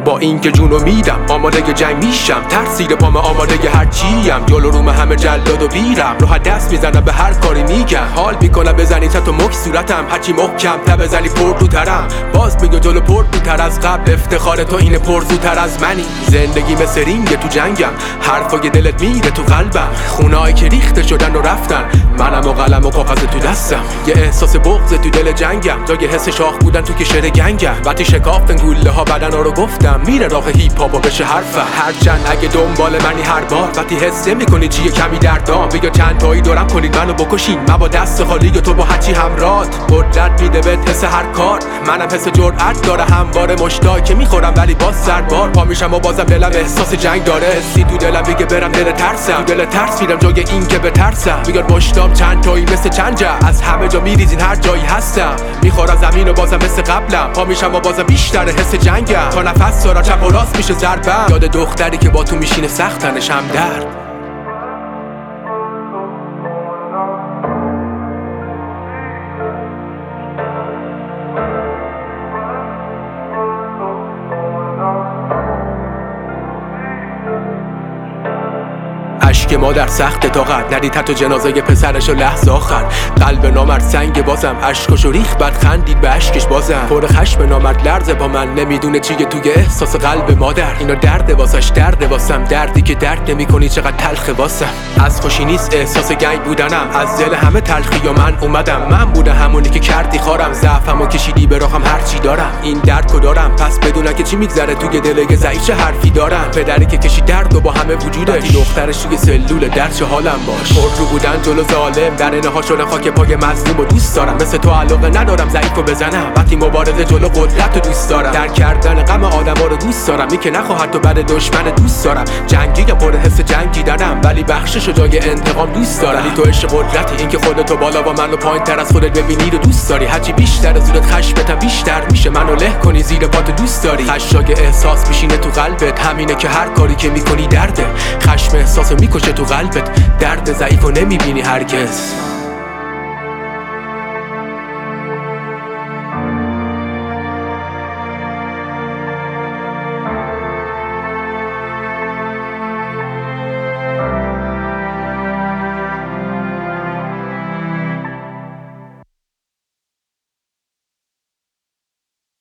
با اینکه جونو میدم آماده جنگ میشم، ترسید پام آماده هر چیم، جلو روم همه جلاد و بیرم، راحت دست میزنم به هر کاری میگم، حال میکنم بزنی تو مک صورتم، هرچی محکم تا بزنی پردوترم، باز میگه جلو پردوتر از قبل، افتخار تو اینه پرزوتر از منی، زندگی مثل رینگ تو جنگم، حرفای دلت میره تو قلبم، خونهایی که ریخته شدن و رفتن، منم و قلم و کاغذ تو دستم، یه احساس بغض تو دل جنگم، جای حس شاخ بودن تو کشر گنگم، وقتی شکافتن گوله ها بدنا رو گفتم، میره راه هیپ هاپ و بشه حرفم، هرچند اگه دنبال منی هر بار وقتی حس نمی‌کنی چیه کمی دردام، بگو چند تایی دورم کنید منو بکشین، من با دست خالی تو با هرچی همراه، قدرت میده بهت حس هر کار، منم حس جرأت داره همواره، مشتاق که میخورم ولی باز سربار، پا میشم و بازم دلم احساس جنگ داره، حسی تو دلم میگه برم دل ترسم، تو دل ترس میرم جای این که بترسم، میگم مشتاق چند تایی مثل چنجه، از همه جا میریزین هر جایی هستم، میخورم زمین و بازم مثل قبلم، پا میشم و بازم بیشتر حس جنگم، تا نفس سارا چپ و راست میشه ضربم، یاد دختری که با تو میشینه سخت تنش هم درد. اشک مادر سخت طاقت، ندید حتی جنازه پسرشو لحظه آخر، قلب نامرد سنگ بازم، اشکشو ریخ بعد خندید به اشکش بازم، پر خشم نامرد لرزه با من، نمیدونه چیه توی احساس قلب مادر، اینا درد واسش درد واسم، دردی که درد نمیکنی چقدر تلخه واسم، از خوشی نیست احساس گنگ بودنم، از دل همه تلخی و من اومدم، من بودم همونی که کردی خارم، ضعفمو کشیدی به راهم هرچی دارم، این درد کو دارم پس بدونم که چی میگذره توی دل ضعیف، چه حرفی دارم، پدری که کشید درد و با همه وجودش، دخترش توی سلول در چه حالم باش، پر رو بودن جلو ظالم، در اینها شدن خاک پای مظلوم و دوست دارم، مثل تو علاقه ندارم ضعیفو بزنم، وقتی مبارزه جلو قدرت رو دوست دارم، درک کردن غم آدما رو دوست دارم، این که نخواهد تو بعد دشمن دوست دارم، جنگی یا پر حس جنگی دارم، ولی بخشش و جای انتقام دوست دارم، ولی تو عشق قدرتی، این که خودتو بالا و منو پایین تر از خودت ببینی رو دوست داری، هرچی بیشتر از زورت خشمتم بیشتر میشه، منو له کنی زیر پاتو دوست داری، خشاک احساس میشینه تو قلبت، همینه که هر کاری که میکنی درده، خشم احساسو میکشه تو قلبت، درد ضعیفو نمیبینی هرگز.